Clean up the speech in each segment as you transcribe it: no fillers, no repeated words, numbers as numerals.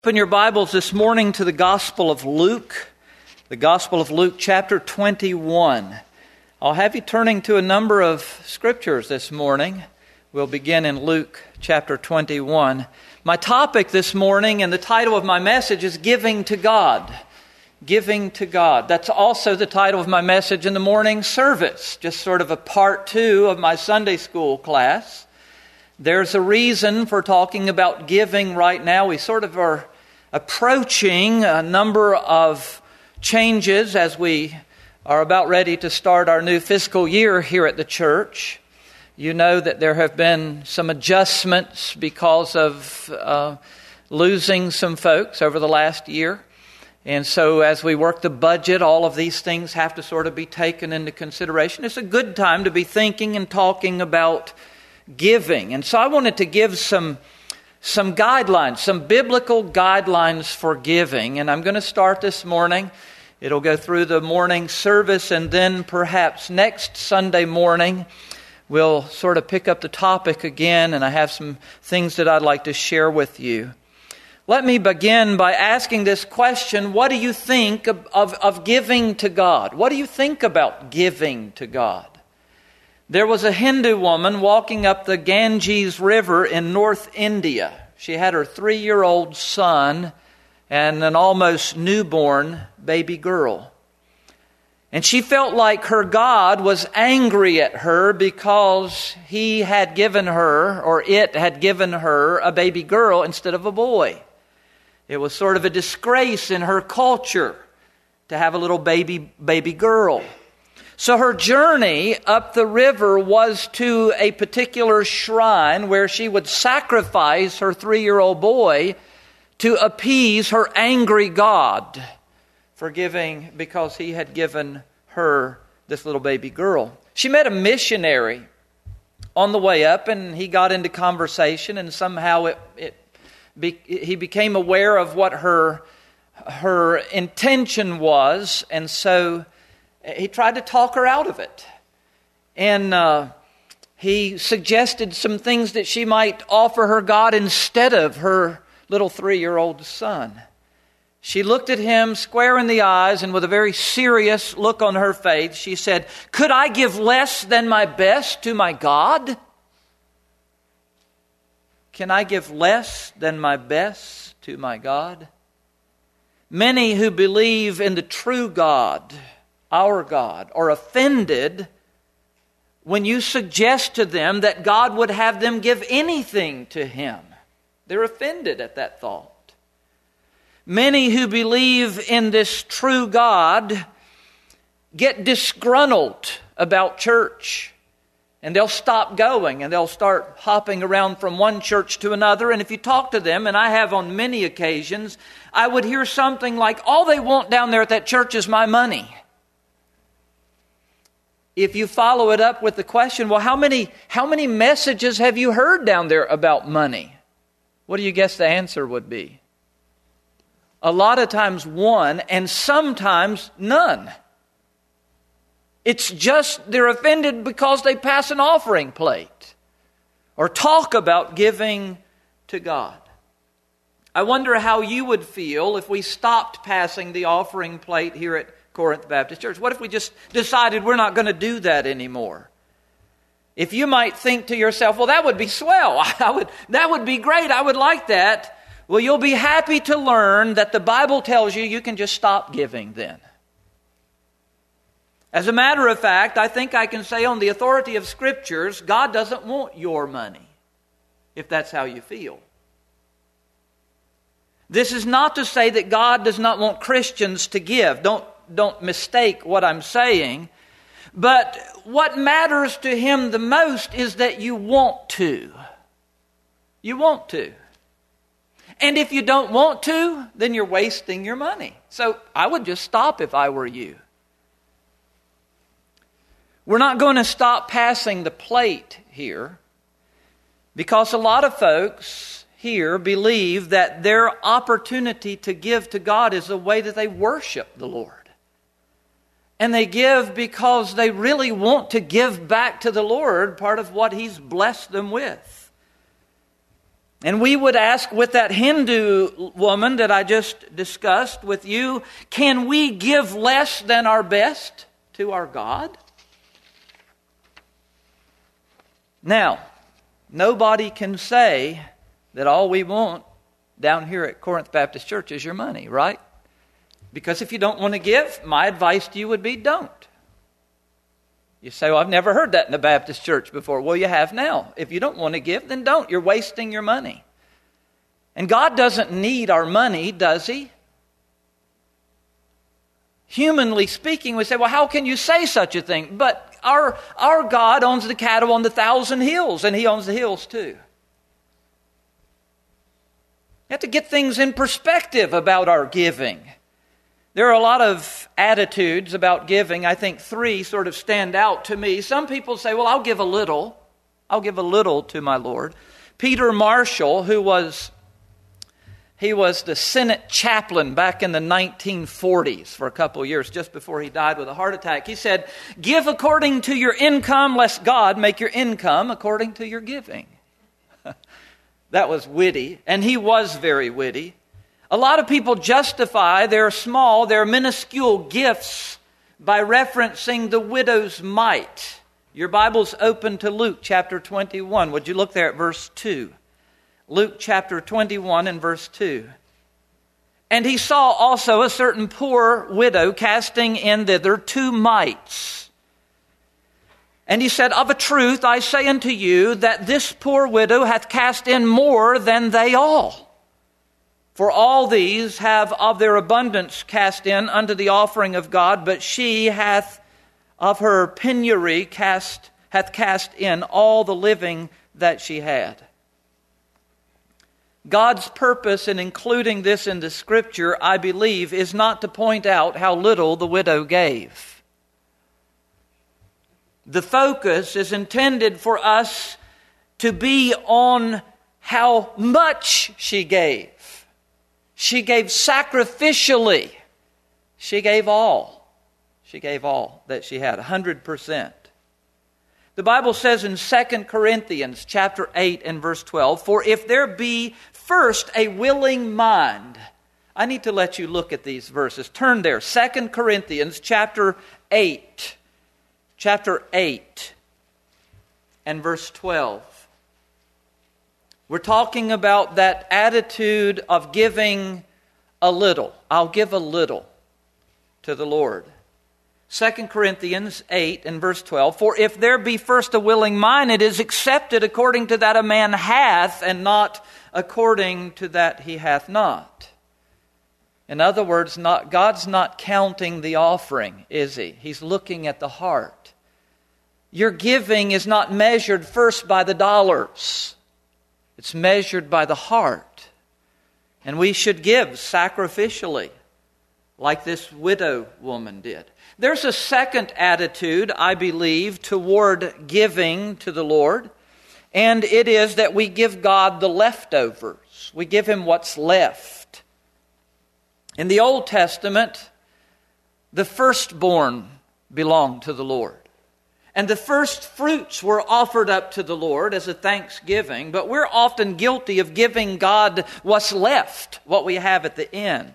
Open your Bibles this morning to the Gospel of Luke, chapter 21. I'll have you turning to a number of scriptures this morning. We'll begin in Luke chapter 21. My topic this morning and the title of my message is Giving to God. Giving to God. That's also the title of my message in the morning service, just sort of a part 2 of my Sunday school class. There's a reason for talking about giving right now. We sort of are approaching a number of changes as we are about ready to start our new fiscal year here at the church. You know that there have been some adjustments because of losing some folks over the last year. And so as we work the budget, all of these things have to sort of be taken into consideration. It's a good time to be thinking and talking about giving. And so I wanted to give some guidelines, some biblical guidelines for giving. And I'm going to start this morning. It'll go through the morning service, and then perhaps next Sunday morning we'll sort of pick up the topic again, and I have some things that I'd like to share with you. Let me begin by asking this question: what do you think of giving to God? What do you think about giving to God? There was a Hindu woman walking up the Ganges River in North India. She had her 3-year-old son and an almost newborn baby girl. And she felt like her God was angry at her because he had given her, or it had given her, a baby girl instead of a boy. It was sort of a disgrace in her culture to have a little baby girl. So her journey up the river was to a particular shrine where she would sacrifice her 3-year-old boy to appease her angry God for giving, because he had given her this little baby girl. She met a missionary on the way up, and he got into conversation, and somehow he became aware of what her intention was, and so he tried to talk her out of it. And he suggested some things that she might offer her God instead of her little 3-year-old son. She looked at him square in the eyes, and with a very serious look on her face, she said, "Could I give less than my best to my God? Can I give less than my best to my God?" Many who believe in the true God, our God, are offended when you suggest to them that God would have them give anything to Him. They're offended at that thought. Many who believe in this true God get disgruntled about church, and they'll stop going, and they'll start hopping around from one church to another. And if you talk to them, and I have on many occasions, I would hear something like, "All they want down there at that church is my money." If you follow it up with the question, well, how many messages have you heard down there about money? What do you guess the answer would be? A lot of times one, and sometimes none. It's just they're offended because they pass an offering plate or talk about giving to God. I wonder how you would feel if we stopped passing the offering plate here at Corinth Baptist Church. What if we just decided we're not going to do that anymore? If you might think to yourself, well, that would be swell. That would be great. I would like that. Well, you'll be happy to learn that the Bible tells you can just stop giving then. As a matter of fact, I think I can say on the authority of Scriptures, God doesn't want your money, if that's how you feel. This is not to say that God does not want Christians to give. Don't mistake what I'm saying. But what matters to Him the most is that you want to. You want to. And if you don't want to, then you're wasting your money. So I would just stop if I were you. We're not going to stop passing the plate here, because a lot of folks here believe that their opportunity to give to God is a way that they worship the Lord. And they give because they really want to give back to the Lord part of what He's blessed them with. And we would ask, with that Hindu woman that I just discussed with you, can we give less than our best to our God? Now, nobody can say that all we want down here at Corinth Baptist Church is your money, right? Because if you don't want to give, my advice to you would be don't. You say, well, I've never heard that in the Baptist church before. Well, you have now. If you don't want to give, then don't. You're wasting your money. And God doesn't need our money, does He? Humanly speaking, we say, well, how can you say such a thing? But our God owns the cattle on the 1,000 hills, and He owns the hills too. You have to get things in perspective about our giving. There are a lot of attitudes about giving. I think 3 sort of stand out to me. Some people say, well, I'll give a little. I'll give a little to my Lord. Peter Marshall, he was the Senate chaplain back in the 1940s for a couple of years, just before he died with a heart attack. He said, give according to your income, lest God make your income according to your giving. That was witty, and he was very witty. A lot of people justify their small, their minuscule gifts by referencing the widow's mite. Your Bible's open to Luke chapter 21. Would you look there at verse 2? Luke chapter 21 and verse 2. And he saw also a certain poor widow casting in thither 2 mites. And he said, of a truth I say unto you, that this poor widow hath cast in more than they all. For all these have of their abundance cast in unto the offering of God, but she hath of her penury hath cast in all the living that she had. God's purpose in including this in the Scripture, I believe, is not to point out how little the widow gave. The focus is intended for us to be on how much she gave. She gave sacrificially. She gave all. She gave all that she had, 100%. The Bible says in 2 Corinthians chapter 8 and verse 12, for if there be first a willing mind. I need to let you look at these verses. Turn there, 2 Corinthians chapter 8. Chapter 8 and verse 12. We're talking about that attitude of giving a little. I'll give a little to the Lord. 2 Corinthians 8 and verse 12. For if there be first a willing mind, it is accepted according to that a man hath, and not according to that he hath not. In other words, God's not counting the offering, is He? He's looking at the heart. Your giving is not measured first by the dollars. It's measured by the heart. And we should give sacrificially, like this widow woman did. There's a second attitude, I believe, toward giving to the Lord, and it is that we give God the leftovers. We give Him what's left. In the Old Testament, the firstborn belonged to the Lord. And the first fruits were offered up to the Lord as a thanksgiving, but we're often guilty of giving God what's left, what we have at the end.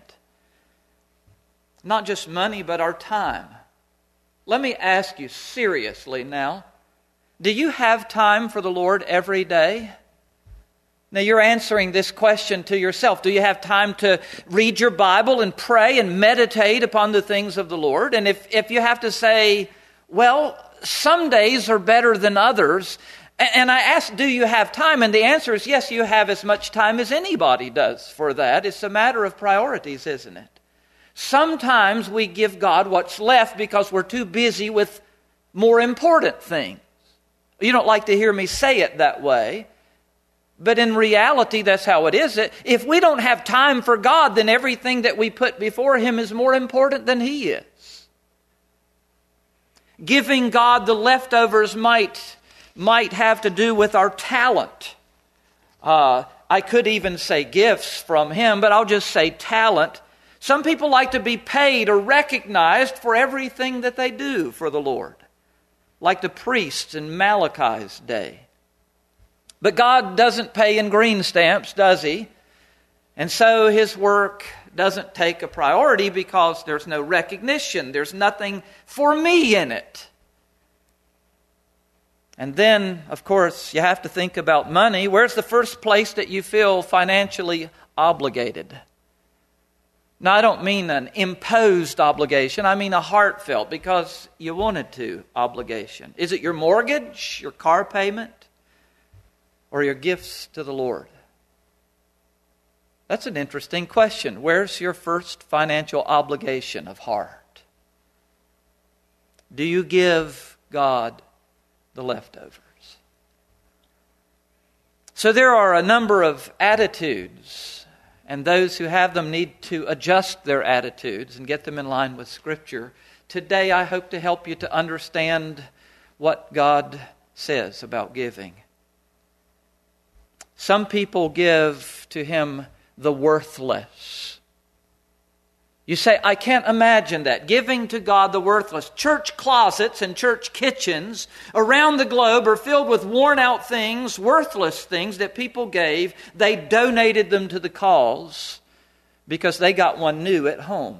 Not just money, but our time. Let me ask you seriously now, do you have time for the Lord every day? Now you're answering this question to yourself. Do you have time to read your Bible and pray and meditate upon the things of the Lord? And if you have to say, well, some days are better than others, and I ask, do you have time? And the answer is yes, you have as much time as anybody does for that. It's a matter of priorities, isn't it? Sometimes we give God what's left because we're too busy with more important things. You don't like to hear me say it that way, but in reality, that's how it is. If we don't have time for God, then everything that we put before Him is more important than He is. Giving God the leftovers might have to do with our talent. I could even say gifts from Him, but I'll just say talent. Some people like to be paid or recognized for everything that they do for the Lord, like the priests in Malachi's day. But God doesn't pay in green stamps, does He? And so His work doesn't take a priority because there's no recognition. There's nothing for me in it. And then, of course, you have to think about money. Where's the first place that you feel financially obligated? Now, I don't mean an imposed obligation. I mean a heartfelt, because you wanted to, obligation. Is it your mortgage, your car payment, or your gifts to the Lord? That's an interesting question. Where's your first financial obligation of heart? Do you give God the leftovers? So there are a number of attitudes, and those who have them need to adjust their attitudes and get them in line with Scripture. Today I hope to help you to understand what God says about giving. Some people give to Him the worthless. You say, I can't imagine that. Giving to God the worthless. Church closets and church kitchens around the globe are filled with worn out things, worthless things that people gave. They donated them to the cause because they got one new at home.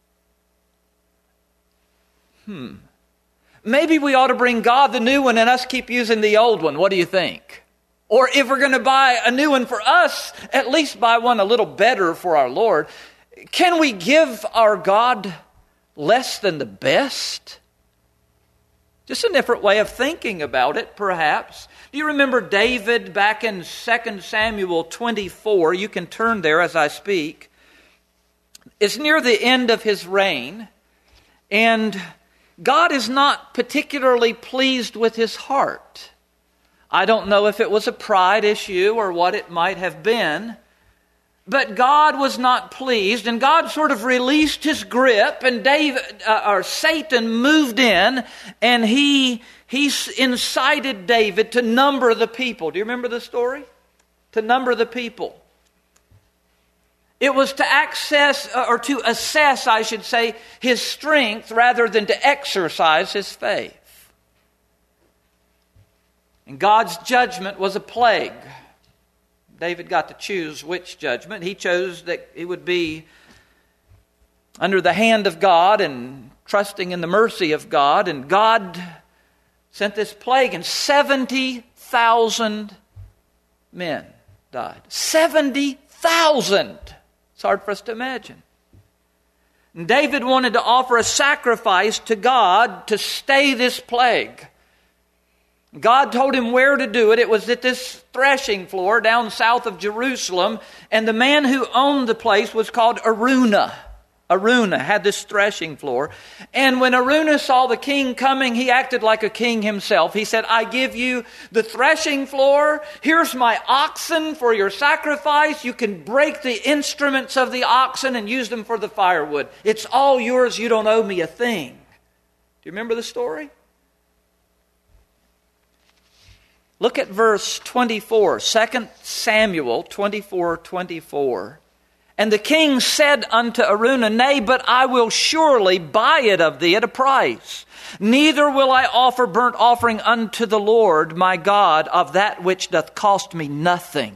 Maybe we ought to bring God the new one and us keep using the old one. What do you think? Or if we're going to buy a new one for us, at least buy one a little better for our Lord. Can we give our God less than the best? Just a different way of thinking about it, perhaps. Do you remember David back in 2 Samuel 24? You can turn there as I speak. It's near the end of his reign, and God is not particularly pleased with his heart. I don't know if it was a pride issue or what it might have been, but God was not pleased, and God sort of released His grip, and Satan moved in, and he incited David to number the people. Do you remember the story? To number the people. It was to assess, I should say, his strength rather than to exercise his faith. And God's judgment was a plague. David got to choose which judgment. He chose that it would be under the hand of God and trusting in the mercy of God. And God sent this plague, and 70,000 men died. 70,000! It's hard for us to imagine. And David wanted to offer a sacrifice to God to stay this plague. God told him where to do it. It was at this threshing floor down south of Jerusalem. And the man who owned the place was called Araunah. Araunah had this threshing floor. And when Araunah saw the king coming, he acted like a king himself. He said, I give you the threshing floor. Here's my oxen for your sacrifice. You can break the instruments of the oxen and use them for the firewood. It's all yours. You don't owe me a thing. Do you remember the story? Look at verse 24, 2 Samuel 24:24. And the king said unto Araunah, Nay, but I will surely buy it of thee at a price. Neither will I offer burnt offering unto the Lord my God of that which doth cost me nothing.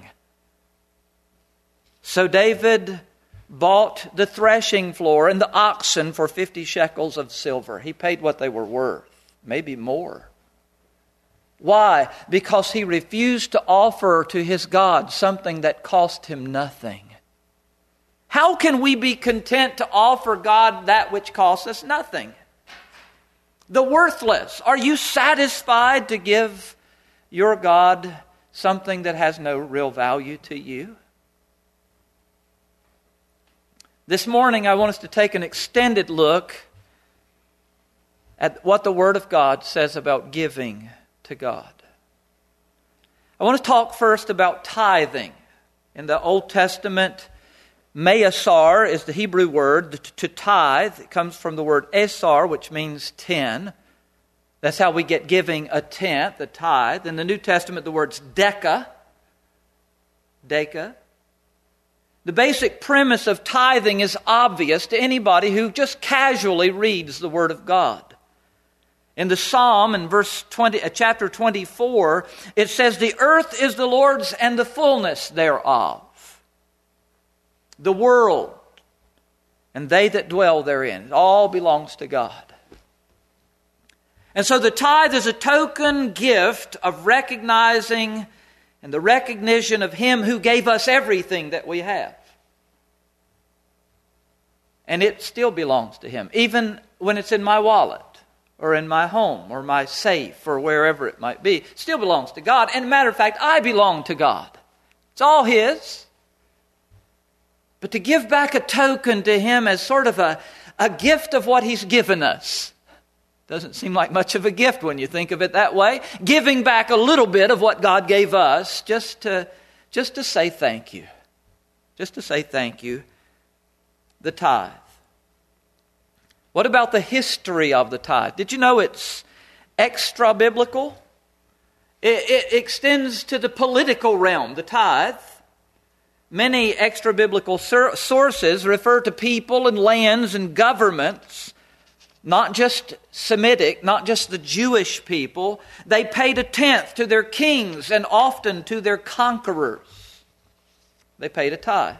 So David bought the threshing floor and the oxen for 50 shekels of silver. He paid what they were worth, maybe more. Why? Because he refused to offer to his God something that cost him nothing. How can we be content to offer God that which costs us nothing? The worthless. Are you satisfied to give your God something that has no real value to you? This morning I want us to take an extended look at what the Word of God says about giving to God. I want to talk first about tithing. In the Old Testament, Me'asar is the Hebrew word to tithe. It comes from the word esar, which means 10. That's how we get giving a tenth, a tithe. In the New Testament, the word's deca. The basic premise of tithing is obvious to anybody who just casually reads the Word of God. In the Psalm, in chapter 24, it says, "The earth is the Lord's and the fullness thereof, the world, and they that dwell therein." It all belongs to God. And so the tithe is a token gift of recognizing and the recognition of Him who gave us everything that we have. And it still belongs to Him, even when it's in my wallet or in my home or my safe or wherever it might be. It still belongs to God. And matter of fact, I belong to God. It's all His. But to give back a token to Him as sort of a gift of what He's given us doesn't seem like much of a gift when you think of it that way. Giving back a little bit of what God gave us just to say thank you. Just to say thank you. The tithe. What about the history of the tithe? Did you know it's extra-biblical? It extends to the political realm, the tithe. Many extra-biblical sources refer to people and lands and governments, not just Semitic, not just the Jewish people. They paid a tenth to their kings and often to their conquerors. They paid a tithe.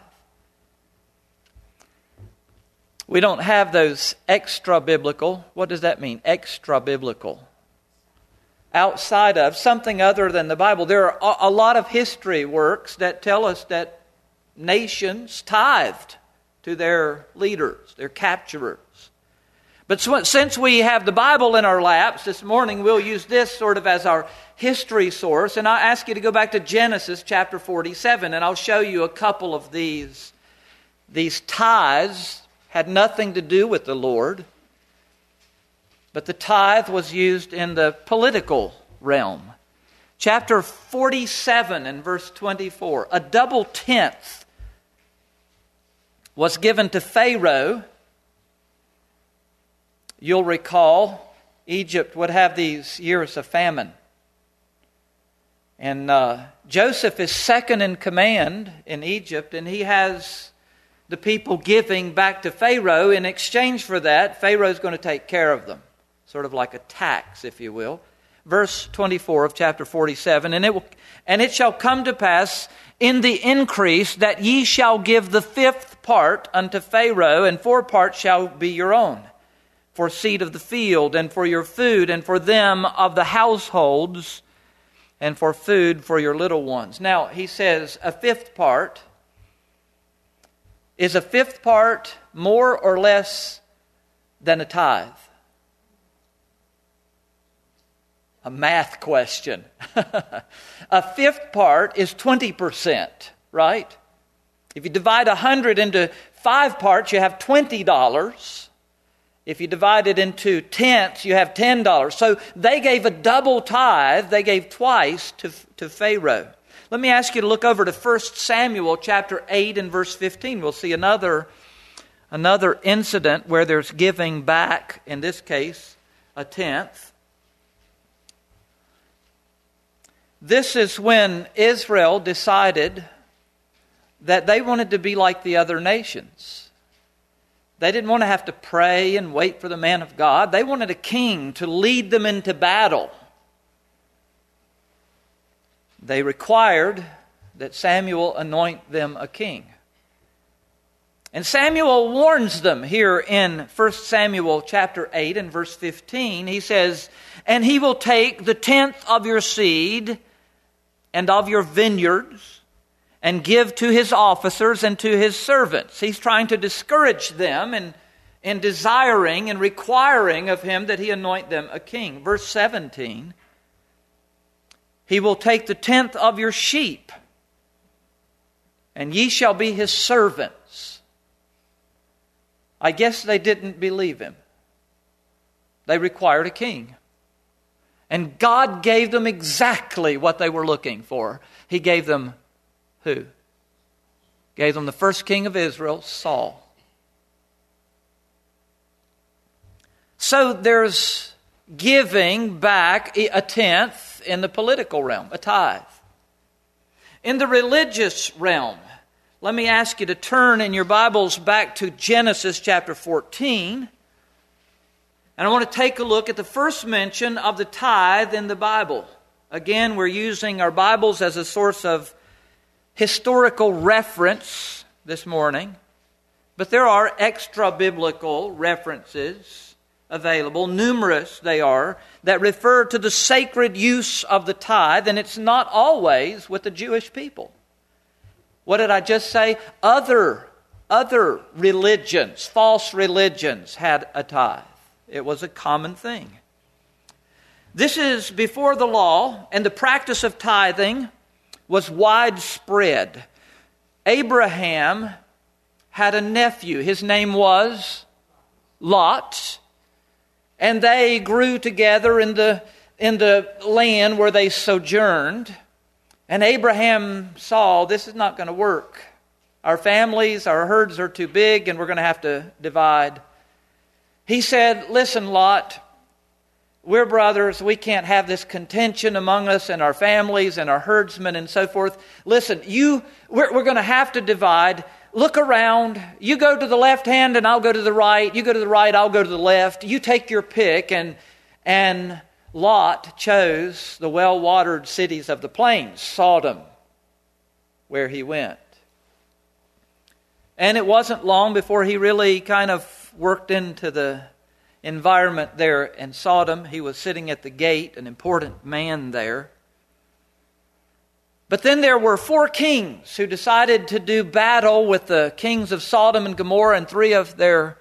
We don't have those extra-biblical. What does that mean? Extra-biblical. Outside of something other than the Bible. There are a lot of history works that tell us that nations tithed to their leaders, their capturers. But since we have the Bible in our laps, this morning we'll use this sort of as our history source. And I ask you to go back to Genesis chapter 47, and I'll show you a couple of these. These tithes had nothing to do with the Lord, but the tithe was used in the political realm. Chapter 47 and verse 24, a double tenth was given to Pharaoh. You'll recall Egypt would have these years of famine. And Joseph is second in command in Egypt, and he has the people giving back to Pharaoh. In exchange for that, Pharaoh's going to take care of them. Sort of like a tax, if you will. Verse 24 of chapter 47, and it shall come to pass in the increase that ye shall give the fifth part unto Pharaoh, and 4 parts shall be your own, for seed of the field, and for your food, and for them of the households, and for food for your little ones. Now, he says a fifth part. Is a fifth part more or less than a tithe? A math question. A fifth part is 20%, right? If you divide 100 into 5 parts, you have $20. If you divide it into tenths, you have $10. So they gave a double tithe. They gave twice to Pharaoh. Let me ask you to look over to 1 Samuel chapter 8 and verse 15. We'll see another incident where there's giving back, in this case, a tenth. This is when Israel decided that they wanted to be like the other nations. They didn't want to have to pray and wait for the man of God. They wanted a king to lead them into battle. They required that Samuel anoint them a king. And Samuel warns them here in 1 Samuel chapter 8 and verse 15. He says, "And he will take the tenth of your seed and of your vineyards and give to his officers and to his servants." He's trying to discourage them in desiring and requiring of him that he anoint them a king. Verse 17, "He will take the tenth of your sheep, and ye shall be his servants." I guess they didn't believe him. They required a king. And God gave them exactly what they were looking for. He gave them who? Gave them the first king of Israel, Saul. So there's giving back a tenth in the political realm, a tithe. In the religious realm, let me ask you to turn in your Bibles back to Genesis chapter 14. And I want to take a look at the first mention of the tithe in the Bible. Again, we're using our Bibles as a source of historical reference this morning. But there are extra-biblical references available, numerous they are, that refer to the sacred use of the tithe, and it's not always with the Jewish people. What did I just say? Other religions, false religions, had a tithe. It was a common thing. This is before the law, and the practice of tithing was widespread. Abraham had a nephew. His name was Lot. And they grew together in the land where they sojourned. And Abraham saw, this is not going to work. Our families, our herds are too big, and we're going to have to divide. He said, listen, Lot, we're brothers. We can't have this contention among us and our families and our herdsmen and so forth. Listen, we're going to have to divide. Look around. You go to the left hand and I'll go to the right. You go to the right, I'll go to the left. You take your pick. And Lot chose the well-watered cities of the plains, Sodom, where he went. And it wasn't long before he really kind of worked into the environment there in Sodom. He was sitting at the gate, an important man there. But then there were 4 kings who decided to do battle with the kings of Sodom and Gomorrah and 3 of their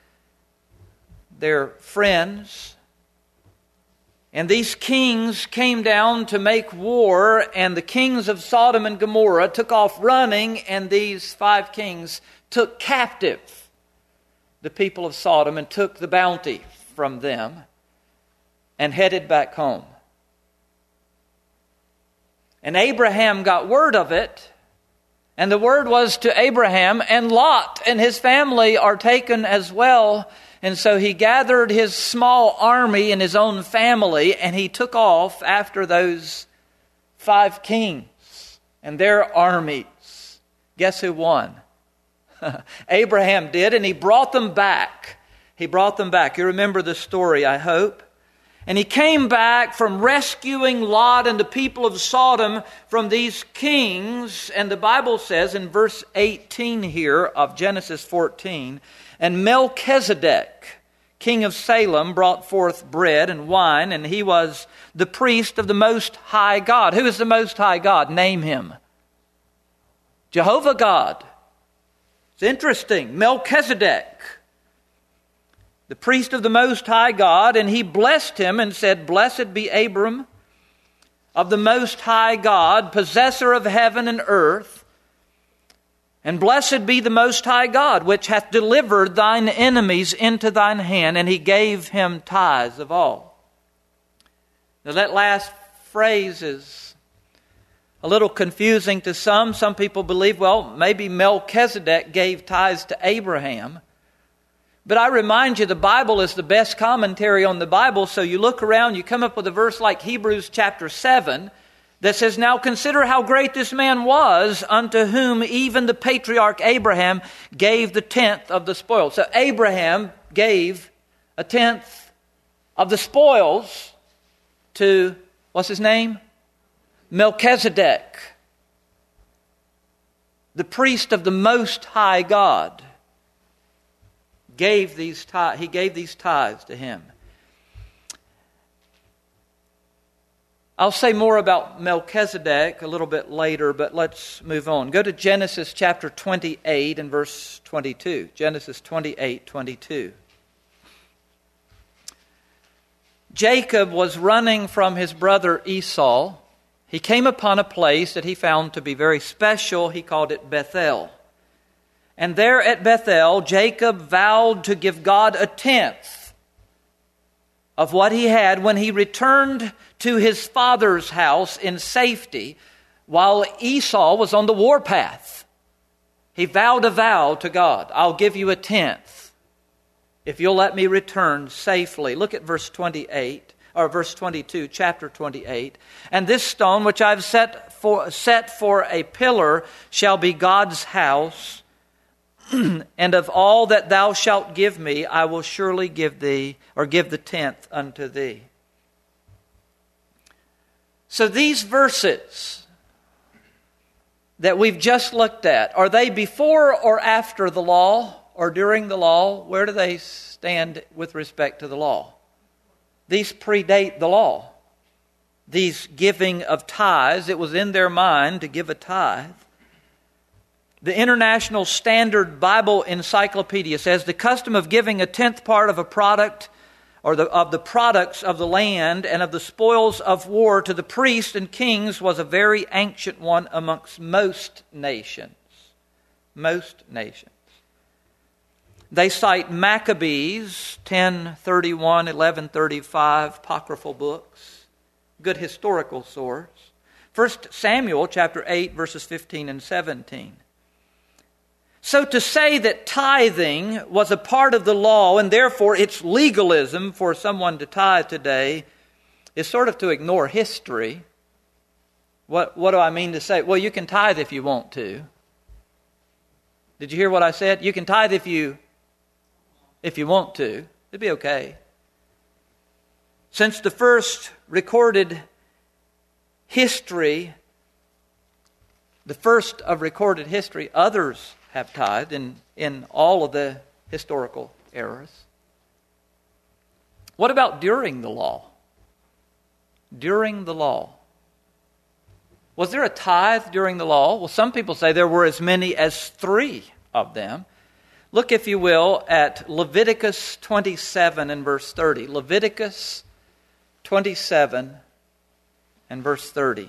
friends. And these kings came down to make war, and the kings of Sodom and Gomorrah took off running, and these 5 kings took captive the people of Sodom and took the bounty from them and headed back home. And Abraham got word of it, and the word was to Abraham, and Lot and his family are taken as well. And so he gathered his small army and his own family, and he took off after those 5 kings and their armies. Guess who won? Abraham did, and he brought them back. He brought them back. You remember the story, I hope. And he came back from rescuing Lot and the people of Sodom from these kings. And the Bible says in verse 18 here of Genesis 14, and Melchizedek, king of Salem, brought forth bread and wine, and he was the priest of the Most High God. Who is the Most High God? Name him. Jehovah God. It's interesting. Melchizedek, the priest of the Most High God, and he blessed him and said, blessed be Abram of the Most High God, possessor of heaven and earth, and blessed be the Most High God, which hath delivered thine enemies into thine hand, and he gave him tithes of all. Now that last phrase is a little confusing to some. Some people believe, well, maybe Melchizedek gave tithes to Abraham. But I remind you, the Bible is the best commentary on the Bible. So you look around, you come up with a verse like Hebrews chapter 7 that says, now consider how great this man was, unto whom even the patriarch Abraham gave the 10th of the spoils. So Abraham gave a 10th of the spoils to, what's his name? Melchizedek, the priest of the Most High God. He gave these tithes to him. I'll say more about Melchizedek a little bit later, but let's move on. Go to Genesis chapter 28 and verse 22. Genesis 28:22. Jacob was running from his brother Esau. He came upon a place that he found to be very special. He called it Bethel. And there at Bethel, Jacob vowed to give God a 10th of what he had when he returned to his father's house in safety while Esau was on the warpath. He vowed a vow to God. I'll give you a 10th if you'll let me return safely. Look at verse 28. Or verse 22, chapter 28. And this stone which I've set for a pillar shall be God's house. and of all that thou shalt give me, I will surely give thee, or give the tenth unto thee. So these verses that we've just looked at, are they before or after the law, or during the law? Where do they stand with respect to the law? These predate the law. These giving of tithes, it was in their mind to give a tithe. The International Standard Bible Encyclopedia says the custom of giving a tenth part of a product or of the products of the land and of the spoils of war to the priests and kings was a very ancient one amongst most nations. Most nations. They cite Maccabees 10:31, 11:35, apocryphal books, good historical source. 1 Samuel chapter 8 verses 15 and 17. So to say that tithing was a part of the law and therefore it's legalism for someone to tithe today is sort of to ignore history. What do I mean to say? Well, you can tithe if you want to. Did you hear what I said? You can tithe if you want to. It'd be okay. Since the first recorded history, the first of recorded history, others have tithed in all of the historical eras. What about during the law? During the law. Was there a tithe during the law? Well, some people say there were as many as 3 of them. Look, if you will, at Leviticus 27 and verse 30. Leviticus 27 and verse 30.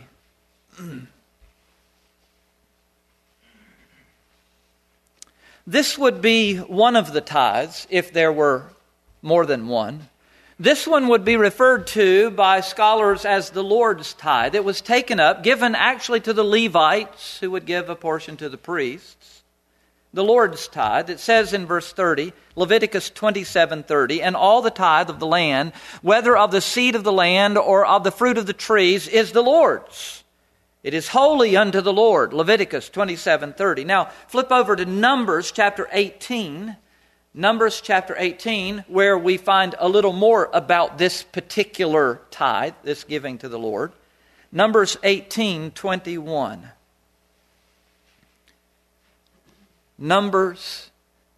This would be one of the tithes, if there were more than one. This one would be referred to by scholars as the Lord's tithe. It was taken up, given actually to the Levites, who would give a portion to the priests. The Lord's tithe. It says in verse 30, Leviticus 27:30, and all the tithe of the land, whether of the seed of the land or of the fruit of the trees, is the Lord's. It is holy unto the Lord. Leviticus 27:30. Now, flip over to Numbers chapter 18. Numbers chapter 18, where we find a little more about this particular tithe, this giving to the Lord. Numbers 18:21. Numbers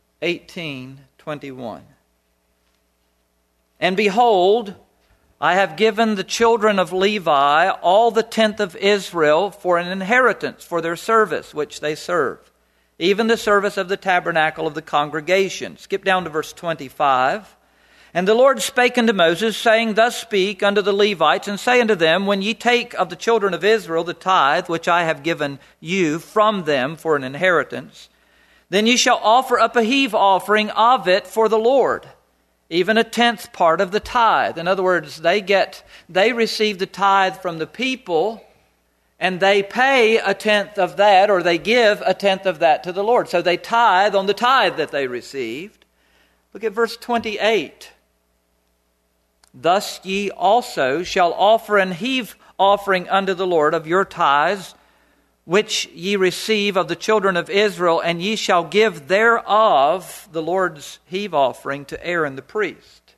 18:21. And behold, I have given the children of Levi all the tenth of Israel for an inheritance for their service, which they serve, even the service of the tabernacle of the congregation. Skip down to verse 25. And the Lord spake unto Moses, saying, Thus speak unto the Levites, and say unto them, When ye take of the children of Israel the tithe, which I have given you from them for an inheritance, then ye shall offer up a heave offering of it for the Lord, even a tenth part of the tithe. In other words, they receive the tithe from the people, and they pay a tenth of that, or they give a tenth of that to the Lord. So they tithe on the tithe that they received. Look at verse 28. Thus ye also shall offer an heave offering unto the Lord of your tithes, which ye receive of the children of Israel, and ye shall give thereof the Lord's heave offering to Aaron the priest.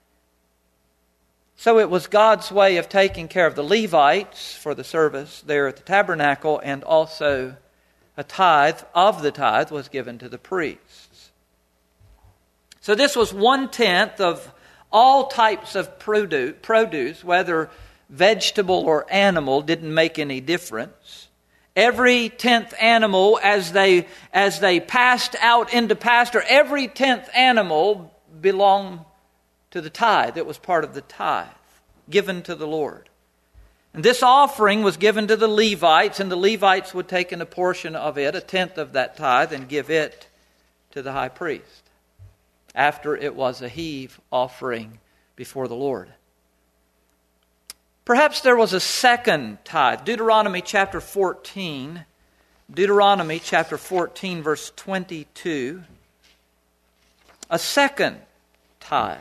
So it was God's way of taking care of the Levites for the service there at the tabernacle, and also a tithe of the tithe was given to the priests. So this was 1/10 of all types of produce, whether vegetable or animal, didn't make any difference. Every 10th animal, as they passed out into pasture, every 10th animal belonged to the tithe. It was part of the tithe given to the Lord. And this offering was given to the Levites, and the Levites would take in a portion of it, a tenth of that tithe, and give it to the high priest after it was a heave offering before the Lord. Perhaps there was a second tithe. Deuteronomy chapter 14. Deuteronomy chapter 14, verse 22. A second tithe.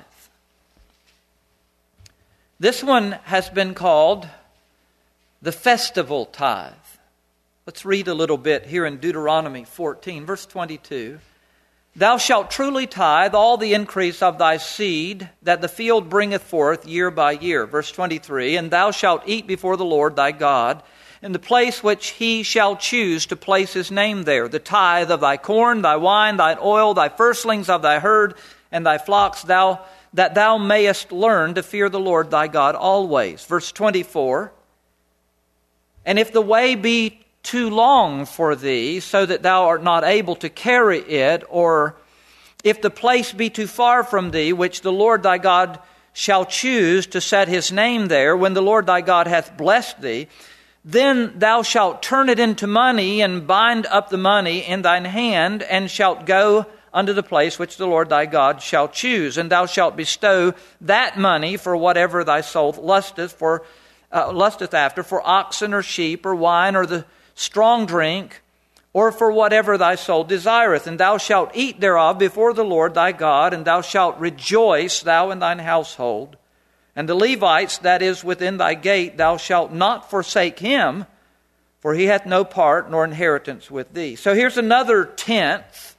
This one has been called the festival tithe. Let's read a little bit here in Deuteronomy 14, verse 22. Thou shalt truly tithe all the increase of thy seed that the field bringeth forth year by year. Verse 23, and thou shalt eat before the Lord thy God in the place which he shall choose to place his name there. The tithe of thy corn, thy wine, thine oil, thy firstlings of thy herd, and thy flocks, that thou mayest learn to fear the Lord thy God always. Verse 24, and if the way be too long for thee, so that thou art not able to carry it, or if the place be too far from thee, which the Lord thy God shall choose to set his name there, when the Lord thy God hath blessed thee, then thou shalt turn it into money, and bind up the money in thine hand, and shalt go unto the place which the Lord thy God shall choose. And thou shalt bestow that money for whatever thy soul lusteth after, for oxen or sheep or wine or the strong drink, or for whatever thy soul desireth. And thou shalt eat thereof before the Lord thy God, and thou shalt rejoice, thou and thine household. And the Levites that is within thy gate, thou shalt not forsake him, for he hath no part nor inheritance with thee. So here's another tenth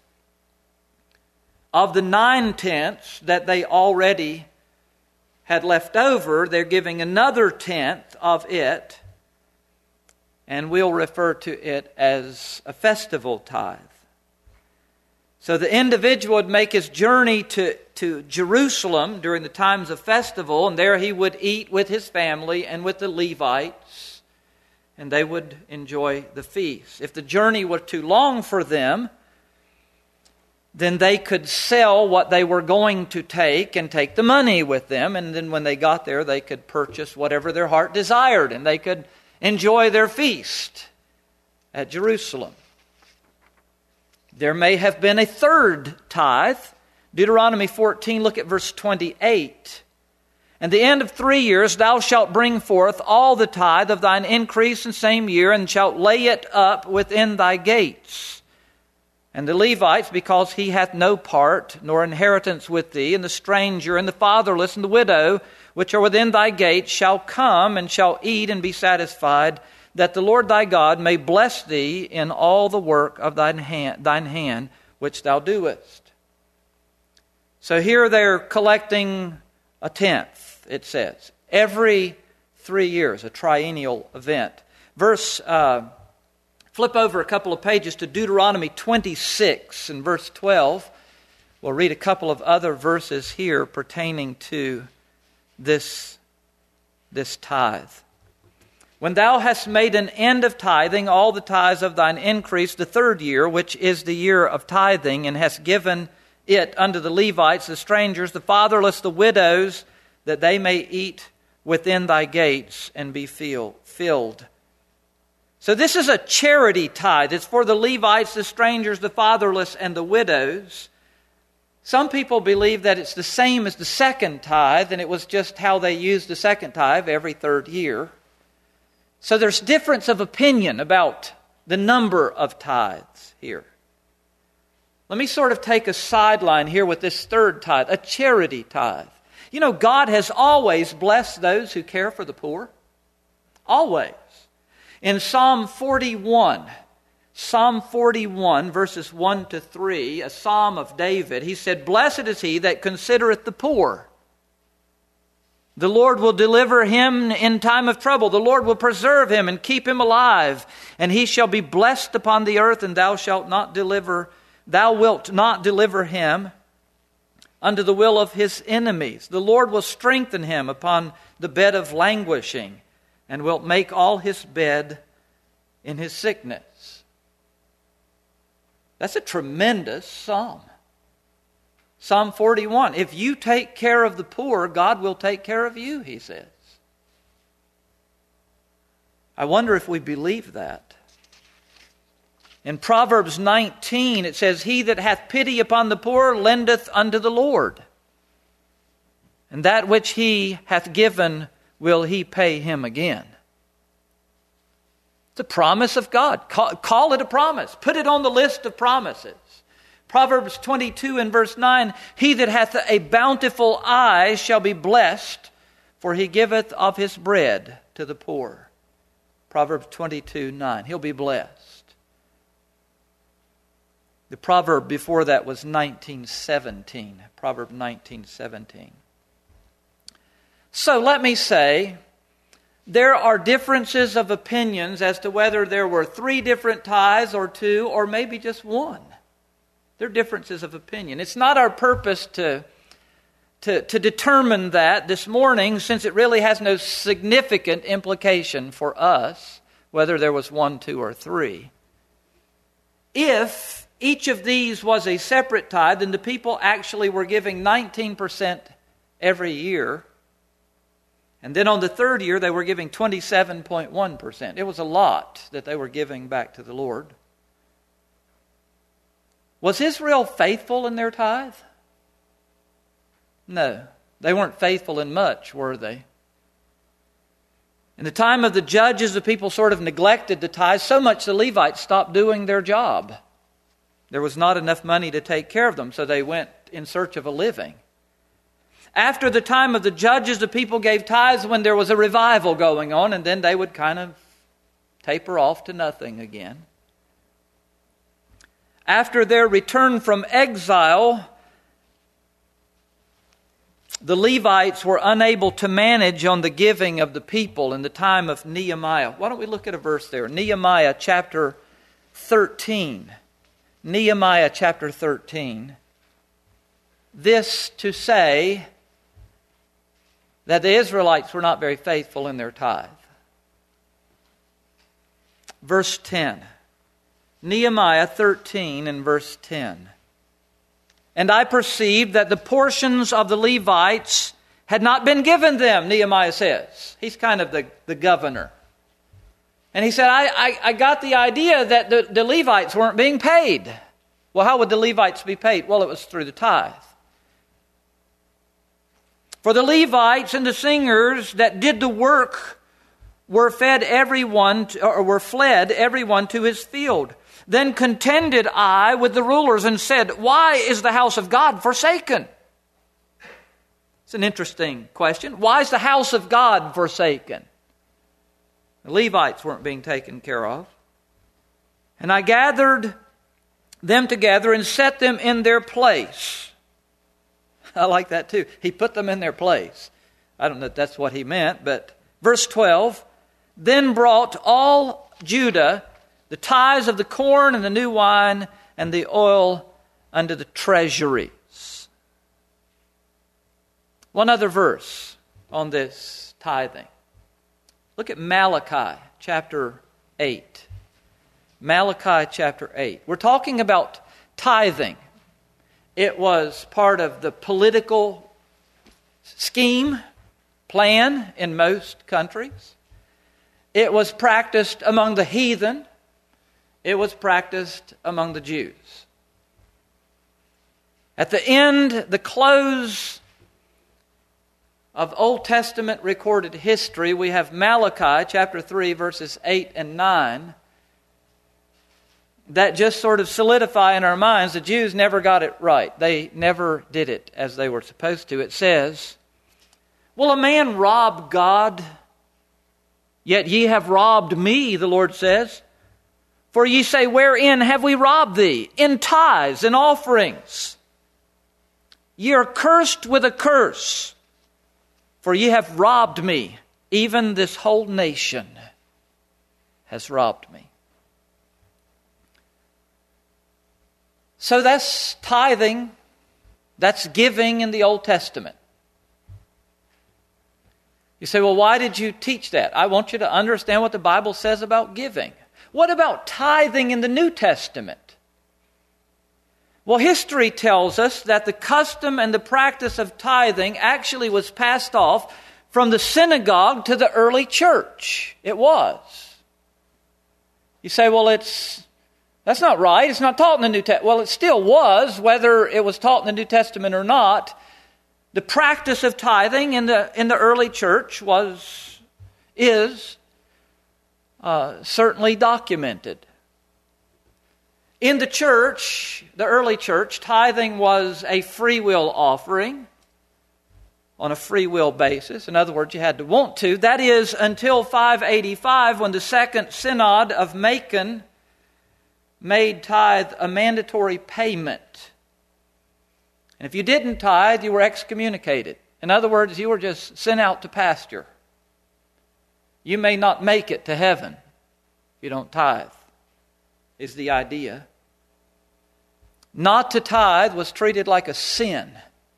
of the 9 tenths that they already had left over. They're giving another tenth of it, and we'll refer to it as a festival tithe. So the individual would make his journey to Jerusalem during the times of festival, and there he would eat with his family and with the Levites, and they would enjoy the feast. If the journey were too long for them, then they could sell what they were going to take and take the money with them, and then when they got there, they could purchase whatever their heart desired, and they could enjoy their feast at Jerusalem. There may have been a third tithe. Deuteronomy 14, look at verse 28. And the end of 3 years thou shalt bring forth all the tithe of thine increase in same year, and shalt lay it up within thy gates. And the Levites, because he hath no part nor inheritance with thee, and the stranger, and the fatherless, and the widow, which are within thy gates, shall come and shall eat and be satisfied, that the Lord thy God may bless thee in all the work of thine hand which thou doest. So here they're collecting a tenth, it says, every 3 years, a triennial event. Flip over a couple of pages to Deuteronomy 26 and verse 12. We'll read a couple of other verses here pertaining to this tithe. When thou hast made an end of tithing all the tithes of thine increase the 3rd year, which is the year of tithing, and hast given it unto the Levites, the strangers, the fatherless, the widows, that they may eat within thy gates and be filled. So this is a charity tithe. It's for the Levites, the strangers, the fatherless, and the widows. Some people believe that it's the same as the second tithe, and it was just how they used the second tithe every 3rd year. So there's difference of opinion about the number of tithes here. Let me sort of take a sideline here with this 3rd tithe, a charity tithe. You know, God has always blessed those who care for the poor. Always. In Psalm 41 verses 1 to 3, a psalm of David, he said, "Blessed is he that considereth the poor. The Lord will deliver him in time of trouble. The Lord will preserve him and keep him alive. And he shall be blessed upon the earth, and thou wilt not deliver him unto the will of his enemies. The Lord will strengthen him upon the bed of languishing, and wilt make all his bed in his sickness." That's a tremendous psalm. Psalm 41, if you take care of the poor, God will take care of you, he says. I wonder if we believe that. In Proverbs 19, it says, "He that hath pity upon the poor lendeth unto the Lord, and that which he hath given will he pay him again." It's a promise of God. Call it a promise. Put it on the list of promises. Proverbs 22 and verse 9, "He that hath a bountiful eye shall be blessed, for he giveth of his bread to the poor." Proverbs 22:9. He'll be blessed. The proverb before that was 19:17. Proverb 19:17. So let me say, there are differences of opinions as to whether there were 3 different tithes or 2 or maybe just 1. There are differences of opinion. It's not our purpose to determine that this morning, since it really has no significant implication for us whether there was 1, 2, or 3. If each of these was a separate tithe, then the people actually were giving 19% every year. And then on the 3rd year, they were giving 27.1%. It was a lot that they were giving back to the Lord. Was Israel faithful in their tithe? No. They weren't faithful in much, were they? In the time of the judges, the people sort of neglected the tithe so much the Levites stopped doing their job. There was not enough money to take care of them, so they went in search of a living. After the time of the judges, the people gave tithes when there was a revival going on, and then they would kind of taper off to nothing again. After their return from exile, the Levites were unable to manage on the giving of the people in the time of Nehemiah. Why don't we look at a verse there? Nehemiah chapter 13. Nehemiah chapter 13. This to say that the Israelites were not very faithful in their tithe. Verse 10. Nehemiah 13 and verse 10. And I perceived that the portions of the Levites had not been given them, Nehemiah says. He's kind of the governor. And he said, I got the idea that the Levites weren't being paid. Well, how would the Levites be paid? Well, it was through the tithe. For the Levites and the singers that did the work were fled everyone to his field. Then contended I with the rulers and said, why is the house of God forsaken? It's an interesting question. Why is the house of God forsaken? The Levites weren't being taken care of. And I gathered them together and set them in their place. I like that too. He put them in their place. I don't know if that's what he meant, but verse 12, then brought all Judah the tithes of the corn and the new wine and the oil unto the treasuries. One other verse on this tithing. Look at Malachi chapter 8. Malachi chapter 8. We're talking about tithing. It was part of the political scheme, plan in most countries. It was practiced among the heathen. It was practiced among the Jews. At the end, the close of Old Testament recorded history, we have Malachi chapter 3, verses 8 and 9, that just sort of solidify in our minds the Jews never got it right. They never did it as they were supposed to. It says, will a man rob God? Yet ye have robbed me, the Lord says. For ye say, wherein have we robbed thee? In tithes and offerings. Ye are cursed with a curse, for ye have robbed me. Even this whole nation has robbed me. So that's tithing, that's giving in the Old Testament. You say, well, why did you teach that? I want you to understand what the Bible says about giving. What about tithing in the New Testament? Well, history tells us that the custom and the practice of tithing actually was passed off from the synagogue to the early church. It was. You say, well, that's not right. It's not taught in the New Testament. Well, it still was, whether it was taught in the New Testament or not. The practice of tithing in the early church is certainly documented. In the church, the early church, tithing was a free will offering on a free will basis. In other words, you had to want to. That is until 585, when the Second Synod of Macon made tithe a mandatory payment. And if you didn't tithe, you were excommunicated. In other words, you were just sent out to pasture. You may not make it to heaven if you don't tithe, is the idea. Not to tithe was treated like a sin.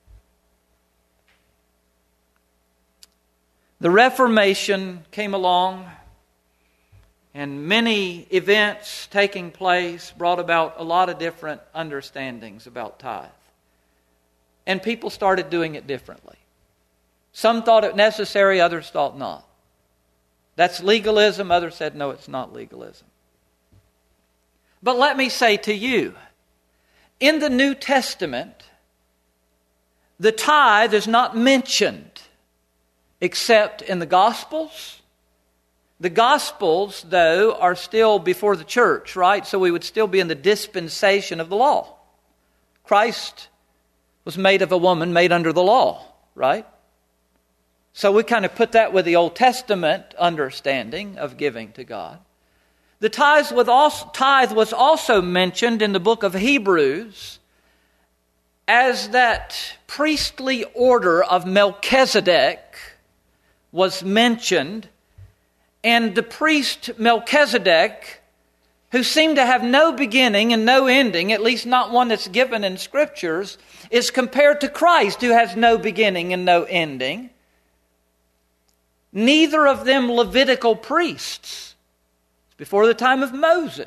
The Reformation came along, and many events taking place brought about a lot of different understandings about tithe. And people started doing it differently. Some thought it necessary, others thought not. That's legalism. Others said, no, it's not legalism. But let me say to you, in the New Testament, the tithe is not mentioned except in the Gospels. The Gospels, though, are still before the church, right? So we would still be in the dispensation of the law. Christ was made of a woman made under the law, right? So we kind of put that with the Old Testament understanding of giving to God. The tithe was also mentioned in the book of Hebrews as that priestly order of Melchizedek was mentioned. And the priest Melchizedek, who seemed to have no beginning and no ending, at least not one that's given in Scriptures, is compared to Christ, who has no beginning and no ending. Neither of them Levitical priests. It's before the time of Moses.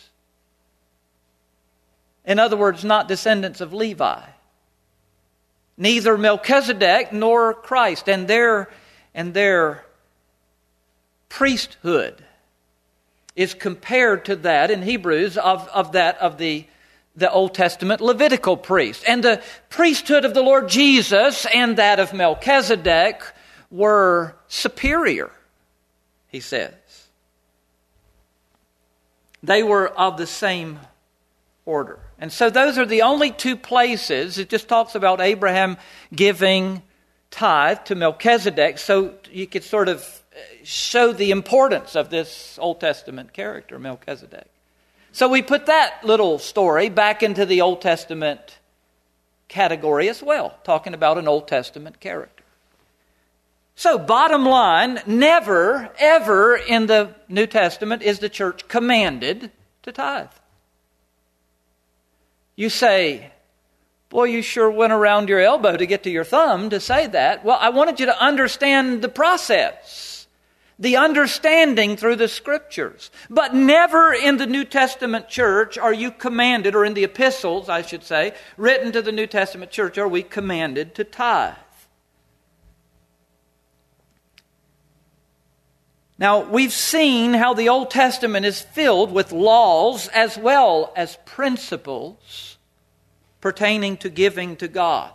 In other words, not descendants of Levi. Neither Melchizedek nor Christ, and their priesthood is compared to that in Hebrews of the Old Testament Levitical priest. And the priesthood of the Lord Jesus and that of Melchizedek were superior, he says. They were of the same order. And so those are the only two places. It just talks about Abraham giving tithe to Melchizedek, so you could sort of show the importance of this Old Testament character, Melchizedek. So we put that little story back into the Old Testament category as well, talking about an Old Testament character. So bottom line, never, ever in the New Testament is the church commanded to tithe. You say, boy, you sure went around your elbow to get to your thumb to say that. Well, I wanted you to understand the process, the understanding through the Scriptures. But never in the New Testament church are you commanded, or in the epistles, I should say, written to the New Testament church, are we commanded to tithe. Now, we've seen how the Old Testament is filled with laws as well as principles pertaining to giving to God.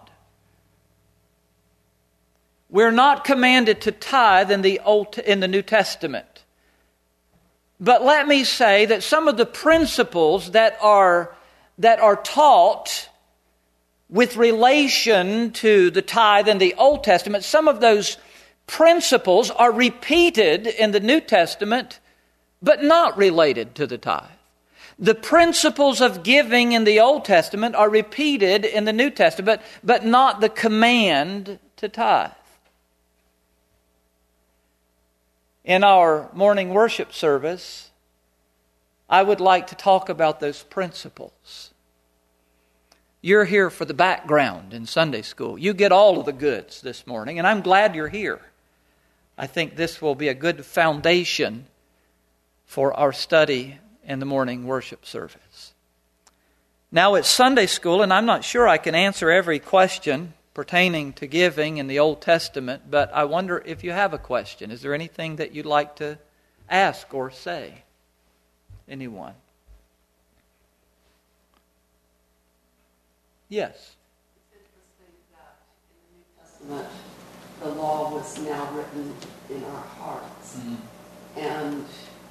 We're not commanded to tithe in the New Testament. But let me say that some of the principles that are taught with relation to the tithe in the Old Testament, some of those principles are repeated in the New Testament, but not related to the tithe. The principles of giving in the Old Testament are repeated in the New Testament, but not the command to tithe. In our morning worship service, I would like to talk about those principles. You're here for the background in Sunday school. You get all of the goods this morning, and I'm glad you're here. I think this will be a good foundation for our study in the morning worship service. Now it's Sunday school, and I'm not sure I can answer every question pertaining to giving in the Old Testament, but I wonder if you have a question. Is there anything that you'd like to ask or say? Anyone? Yes. It's interesting that in the New Testament, the law was now written in our hearts. Mm-hmm. And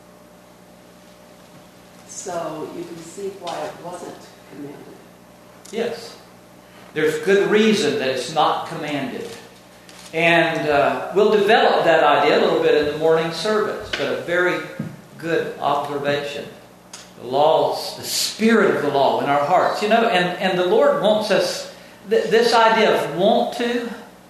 so you can see why it wasn't commanded. Yes. There's good reason that it's not commanded. And we'll develop that idea a little bit in the morning service, but a very good observation. The laws, the spirit of the law in our hearts. And the Lord wants us, this idea of want to,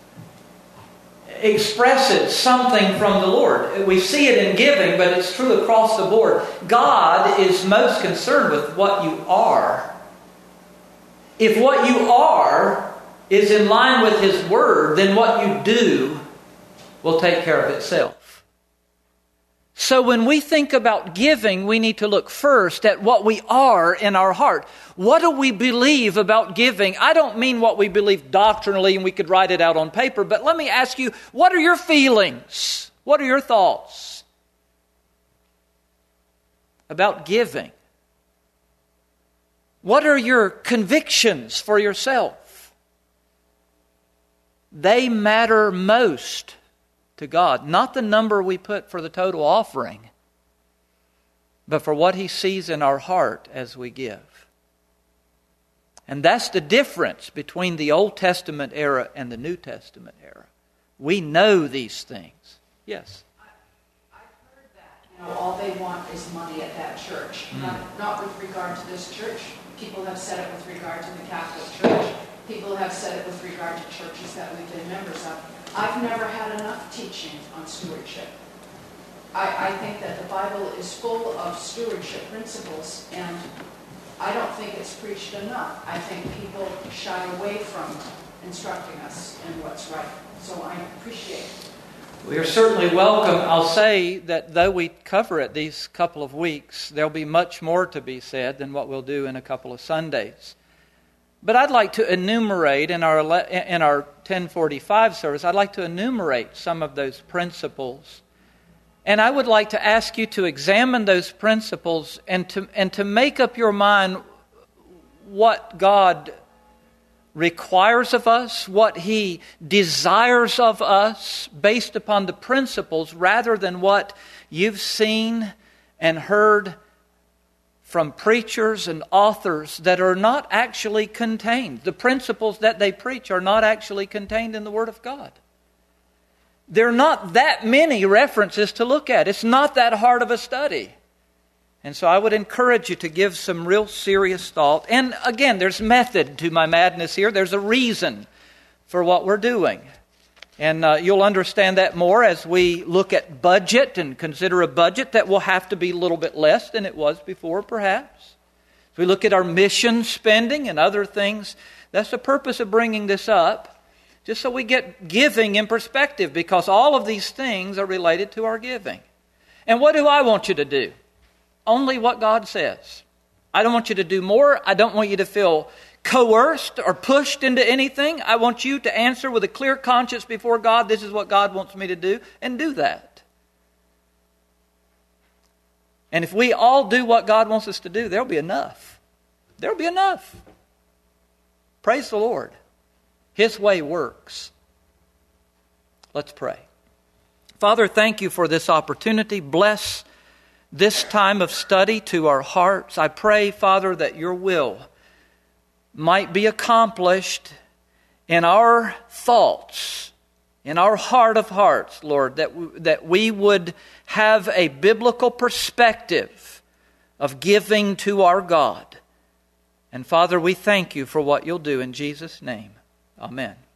expresses something from the Lord. We see it in giving, but it's true across the board. God is most concerned with what you are. If what you are is in line with His Word, then what you do will take care of itself. So when we think about giving, we need to look first at what we are in our heart. What do we believe about giving? I don't mean what we believe doctrinally and we could write it out on paper, but let me ask you, what are your feelings? What are your thoughts about giving? What are your convictions for yourself? They matter most to God. Not the number we put for the total offering, but for what He sees in our heart as we give. And that's the difference between the Old Testament era and the New Testament era. We know these things. Yes? I've heard that. All they want is money at that church. Not with regard to this church. People have said it with regard to the Catholic Church. People have said it with regard to churches that we've been members of. I've never had enough teaching on stewardship. I think that the Bible is full of stewardship principles, and I don't think it's preached enough. I think people shy away from instructing us in what's right. So I appreciate it. We are certainly welcome. I'll say that though we cover it these couple of weeks, there'll be much more to be said than what we'll do in a couple of Sundays. But I'd like to enumerate in our 1045 service, I'd like to enumerate some of those principles. And I would like to ask you to examine those principles and to make up your mind what God requires of us, what He desires of us based upon the principles rather than what you've seen and heard from preachers and authors that are not actually contained. The principles that they preach are not actually contained in the Word of God. There are not that many references to look at. It's not that hard of a study. And so I would encourage you to give some real serious thought. And again, there's method to my madness here. There's a reason for what we're doing. And you'll understand that more as we look at budget and consider a budget that will have to be a little bit less than it was before, perhaps. As we look at our mission spending and other things, that's the purpose of bringing this up, just so we get giving in perspective, because all of these things are related to our giving. And what do I want you to do? Only what God says. I don't want you to do more. I don't want you to feel coerced or pushed into anything. I want you to answer with a clear conscience before God, this is what God wants me to do, and do that. And if we all do what God wants us to do, there'll be enough. There'll be enough. Praise the Lord. His way works. Let's pray. Father, thank you for this opportunity. Bless this time of study to our hearts. I pray, Father, that your will might be accomplished in our thoughts, in our heart of hearts, Lord, that we would have a biblical perspective of giving to our God. And Father, we thank you for what you'll do in Jesus' name. Amen.